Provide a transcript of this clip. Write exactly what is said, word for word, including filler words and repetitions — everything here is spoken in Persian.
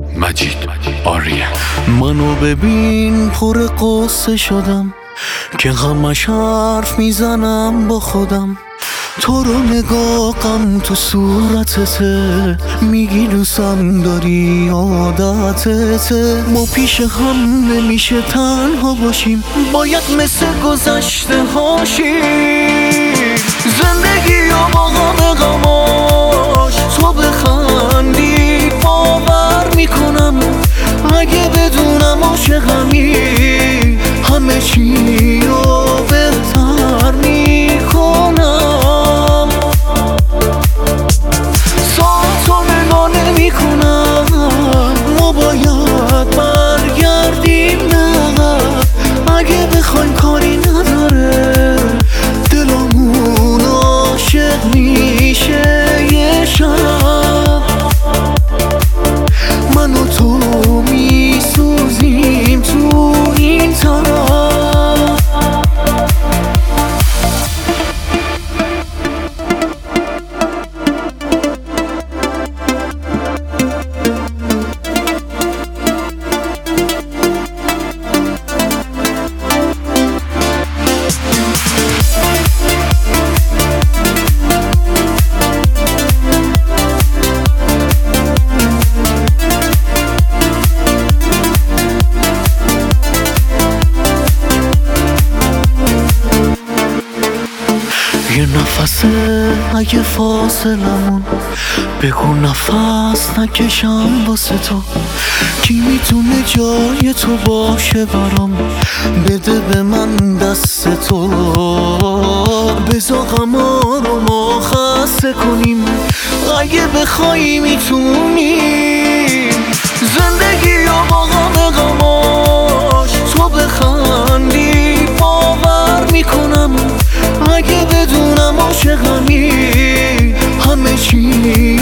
مجید آریه. منو ببین پر قصه شدم که همش حرف میزنم با خودم. تو رو نگاهم تو صورتته، میگی دوستم داری عادتته. ما پیش هم نمیشه تنها باشیم، باید مثل گذشته هاشیم. زندگی و با غم غماش تو بخندی باور میکنم. اگه بدونم عاشقمی همه چی رو بهتر میکنم. ساعتو نگاه نمی کنم، ما باید برگردیم نه. اگه بخوایم کاری نداره، دلمون عاشق میشه یه شب. من و تو میسوزیم تو این طرف. یه نفسه اگه فاصلمون، بگو نفس نکشم واسه تو. کی میتونه جای تو باشه برام، بده به من دست تو. بذار غما رو ما خسته کنیم، اگه بخوایی میتونیم. زندگی و با غم غماش تو بخندی باور میکنم. اگه بدونم عاشقمی همه چی